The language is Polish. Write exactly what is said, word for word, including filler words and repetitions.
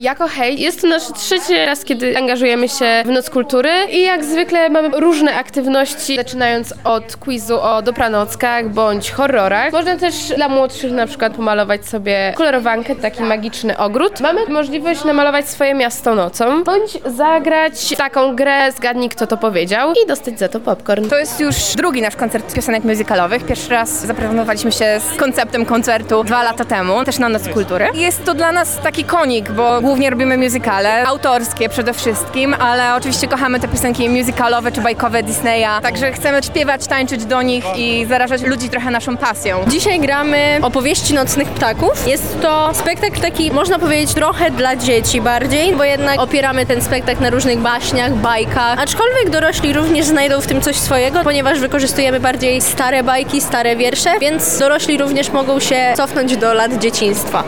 Jako Hej jest to nasz trzeci raz, kiedy angażujemy się w Noc Kultury i jak zwykle mamy różne aktywności, zaczynając od quizu o dobranockach bądź horrorach. Można też dla młodszych na przykład pomalować sobie kolorowankę, taki magiczny ogród. Mamy możliwość namalować swoje miasto nocą, bądź zagrać taką grę Zgadnij, kto to powiedział i dostać za to popcorn. To jest już drugi nasz koncert piosenek musicalowych. Pierwszy raz zaprezentowaliśmy się z konceptem koncertu dwa lata temu, też na Noc Kultury. Jest to dla nas taki konik, bo głównie robimy musicale, autorskie przede wszystkim, ale oczywiście kochamy te piosenki musicalowe czy bajkowe Disneya, także chcemy śpiewać, tańczyć do nich i zarażać ludzi trochę naszą pasją. Dzisiaj gramy Opowieści nocnych ptaków. Jest to spektakl taki, można powiedzieć, trochę dla dzieci bardziej, bo jednak opieramy ten spektakl na różnych baśniach, bajkach, aczkolwiek dorośli również znajdą w tym coś swojego, ponieważ wykorzystujemy bardziej stare bajki, stare wiersze, więc dorośli również mogą się cofnąć do lat dzieciństwa.